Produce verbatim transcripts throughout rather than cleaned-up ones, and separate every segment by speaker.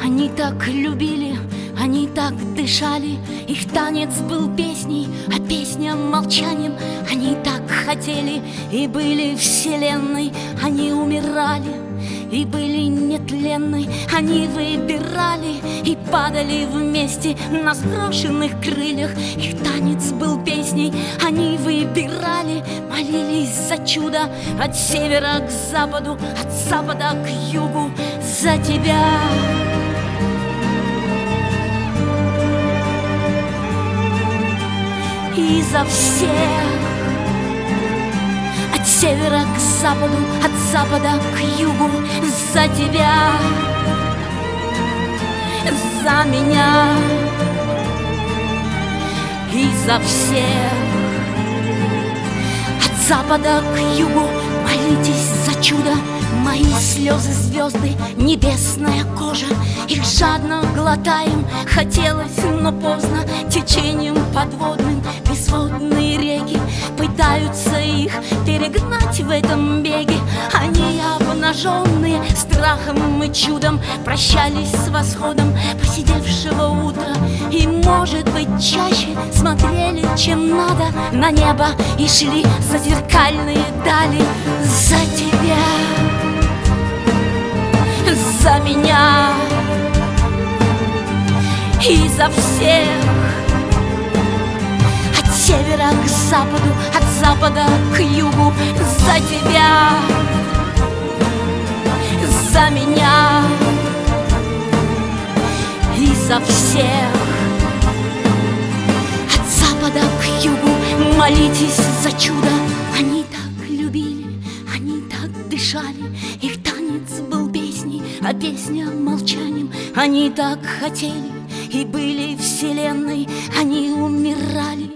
Speaker 1: Они так любили, они так дышали. Их танец был песней, а песня молчанием. Они так хотели и были вселенной. Они умирали и были нетленной. Они выбирали и падали вместе на сброшенных крыльях. Их танец был песней, они выбирали, молились за чудо от севера к западу, от запада к югу, за тебя. И за всех, от севера к западу, от запада к югу, за тебя, за меня. И за всех, от запада к югу, молитесь за чудо. Мои слезы звезды, небесная кожа. Их жадно глотаем, хотелось, но поздно. Течением подводным безводные реки пытаются их перегнать в этом беге. Они обнаженные страхом и чудом прощались с восходом посидевшего утра. И, может быть, чаще смотрели, чем надо, на небо и шли за зеркальные дали. За тебя, за меня и за всех, от севера к западу, от запада к югу, за тебя, за меня и за всех, от запада к югу, молитесь за чудо. Они так любили, они так дышали. Их танец был песней, а песня молчанием. Они так хотели и были вселенной. Они умирали.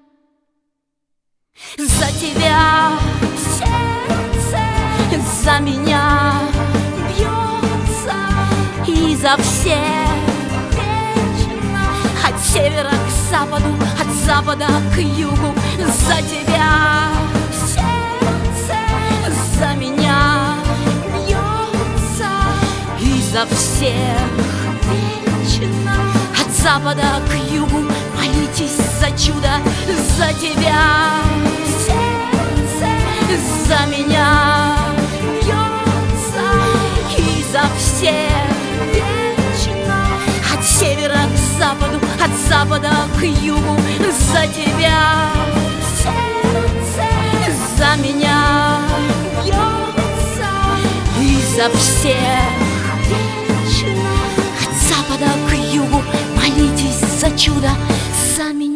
Speaker 1: За тебя сердце, за меня бьется. И за всех вечно, от севера к западу, от запада к югу, за тебя сердце, за меня бьется. И за всех вечно, от запада к югу, молитесь за чудо. За тебя сердце, за меня бьется. И за всех вечно, от севера к западу, от запада к югу, за тебя сердце, за меня бьется. И за всех вечно, от запада к югу, молитесь за чудо. За меня.